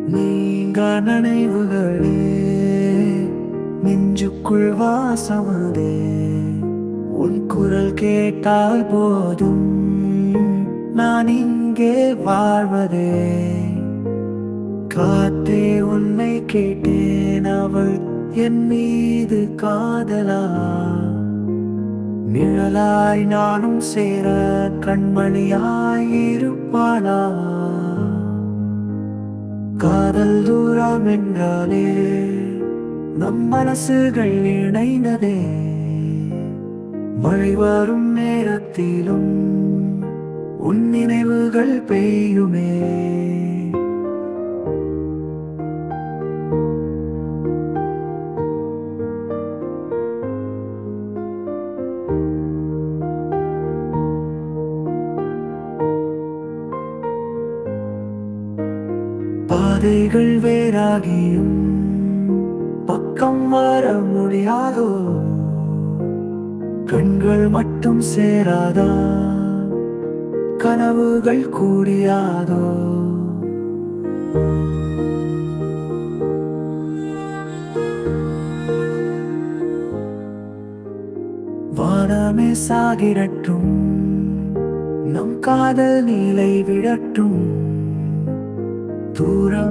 நீங்க நினைவுகளே நெஞ்சுக்குள் வாசமதே. உன் குரல் கேட்டால் போதும் நான் இங்கே வாழ்வதே. காத்தே உன்னை கேட்டேன், அவள் என் மீது காதலா. நிழலாய் நானும் சேர கண்மணியாய் இருப்பாளா. காதல் தூரம் என்றாலே நம் மனசுகள் இணைந்ததே. மழை வரும் நேரத்திலும் உன் நினைவுகள் பெய்யுமே. பாதைகள் வேறாகியும் பக்கம் வர முடியாதோ. கண்கள் மட்டும் சேராதா, கனவுகள் கூடியாதோ. வானமே சாகிரட்டும், நம் காதல் நீலை விடட்டும். தூரம்